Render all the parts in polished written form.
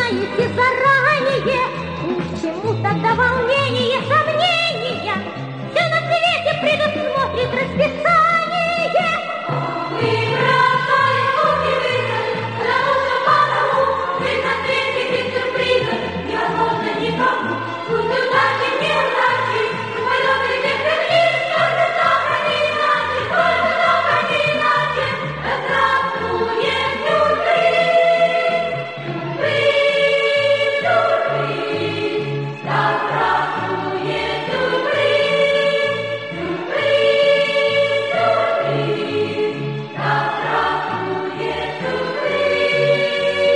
знаете заранее, ни к чему тогда волнение, сомнения. Все на свете предусмотрит расписание. Вы бросали руки вызов, потому что потому вы на свете без сюрпризов невозможно никому. Пусть удачи, неудачи, полеты вверх-вниз, только не иначе, только не иначе. Здравствует сюрприз, сюрприз, сюрприз, да здравствует сюрприз, сюрприз, сюрприз, да здравствует сюрприз.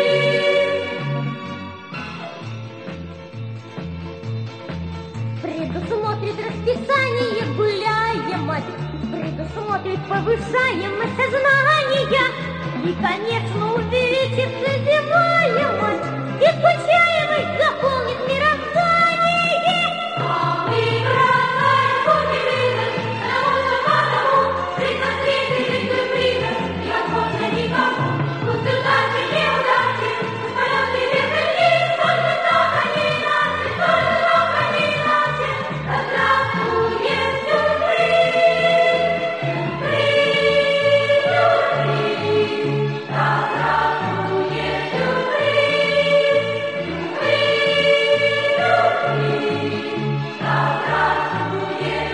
Предусмотрит расписание, гуляем, предусмотрит повышаемость сознания и, конечно, увеличит называемость и скучаемость заполнит мироздание. А мы бросаем руки вызов, потому жизнь на свете без сюрпризов невозможно никому. Пусть удачи, неудачи, полеты вверх-вниз, только не иначе, только не иначе. Да здравствует сюрприз, сюрприз, сюрприз, да здравствует сюрприз, сюрприз, сюрприз, да здравствует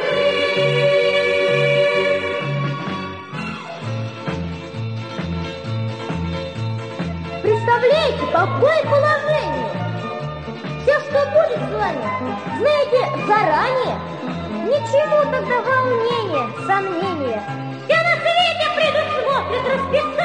сюрприз. Представляете, какое положение? Все, что будет с вами, знаете заранее. Ничего тогда волнения, сомнения. Все на свете предусмотрит расписание.